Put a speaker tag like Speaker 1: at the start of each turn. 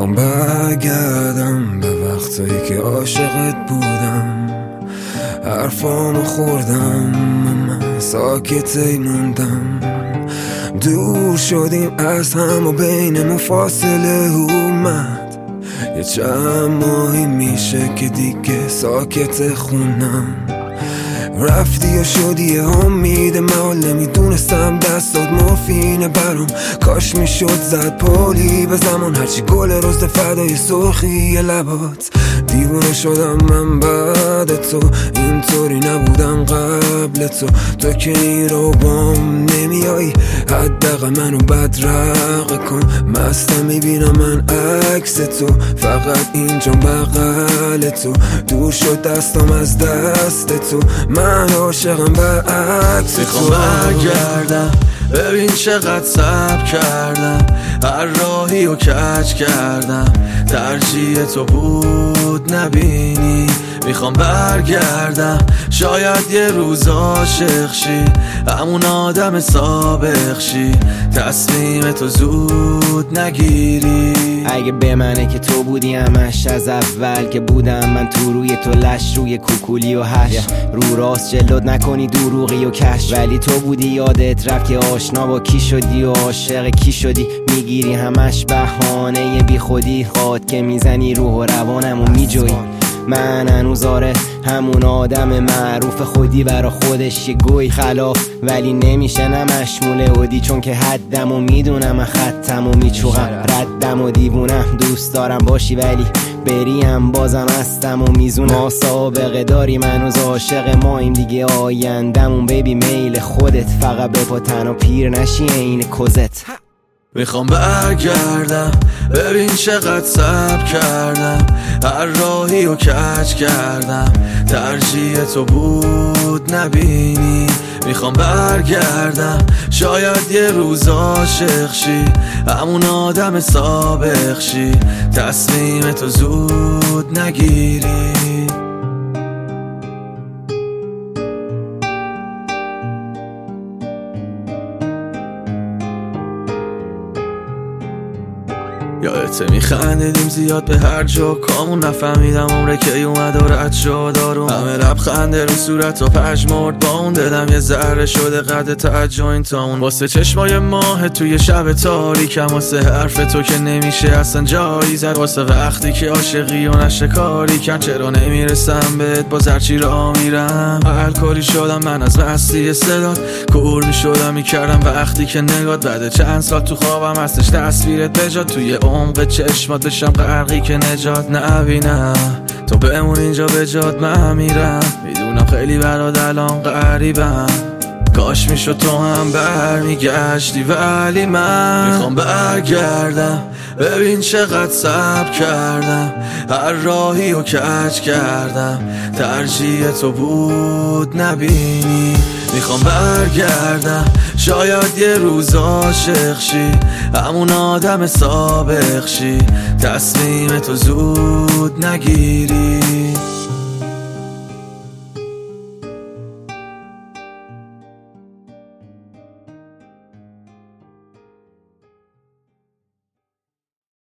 Speaker 1: میخوام برگردم به وقتایی که عاشقت بودم، حرفامو خوردم من ساکتی موندم، دور شدیم از هم و بینمون فاصله اومد، یه چند ماهی میشه که دیگه ساکت خونم، رفتی و شدی امید من نمیدونستم دستات مفینه برام، کاش میشد زد پولی به زمان، هرچی گل روز فدای سرخی لبات، دیوونه شدم من بعد تو، اینطوری نبودم قبل تو که این رو بام نمیایی، حداقل منو بدرقه کن، مستم میبینم من عکس تو، فقط اینجا بغل تو، دور شد دستم از دست تو، من عاشقم برعکس تو.
Speaker 2: میخوام برگردم ببین چقدر صبر کردم، هر راهی رو کج کردم، ترجیح تو بود نبینی، میخوام برگردم شاید یه روز عاشق شی، همون آدم سابق شی، تصمیم تو زود نگیری،
Speaker 3: اگه به منه که تو بودی همش از اول که بودم من تو روی تو لش، روی کوکولی و هش رو راست جلد نکنی دروغی و کش، ولی تو بودی یادت رفت که آشنا با کی شدی و عاشق کی شدی، میگیری همش بهانه بی خودی، خواد که میزنی روح و روانم و میجوی، من هنوز آره همون آدم معروف خودی برا خودش یه گوی خلاف، ولی نمیشه نمشموله اودی، چون که حدم و میدونم من خطم و میچوغم، ردم و دیوونم دوست دارم باشی ولی بریم بازم هستم و میزونم، ما سابقه داری منوز عاشق ماییم دیگه، آیندمون بیبی میل خودت، فقط به پا تن و پیر نشی این کزت.
Speaker 2: میخوام برگردم ببین چقدر صبر کردم، هر راهی رو کج کردم، ترجیح تو بود نبینی، میخوام برگردم شاید یه روز عاشق شی، همون آدم سابق شی، تصمیم تو زود نگیری. یادته میخندیدیم زیاد به هر جا کامون، نفهمیدم عمره که اومد و رد شد آروم، همه لبخنده رو صورت و پژمرد با اون، دلم یه ذره شده قد تعجین تامون، واسه چشمای ماه توی شب تاریکم، واسه حرف تو که نمیشه اصلا جایی زد، واسه وقتی که عاشقی و نشکاری کن، چرا نمیرسم بهت باز هرچی را میرم، الکلی شدم من از مستی صدات، کور میشدم میکردم وقتی که نگات، بعد چند سال تو خوابم هستش تصویرت بجات، توی عمق چشمات بشم غرقی که نجات نبینم، تو بمون اینجا به جات من میرم، میدونم خیلی برات الان غریبم، کاش میشد تو هم برمیگشتی، ولی من میخوام برگردم ببین چقدر صبر کردم، هر راهی رو کج کردم، ترجیح تو بود نبینی، میخوام برگردم شاید یه روز عاشق شی، همون آدم سابق شی، تصمیم تو زود نگیری.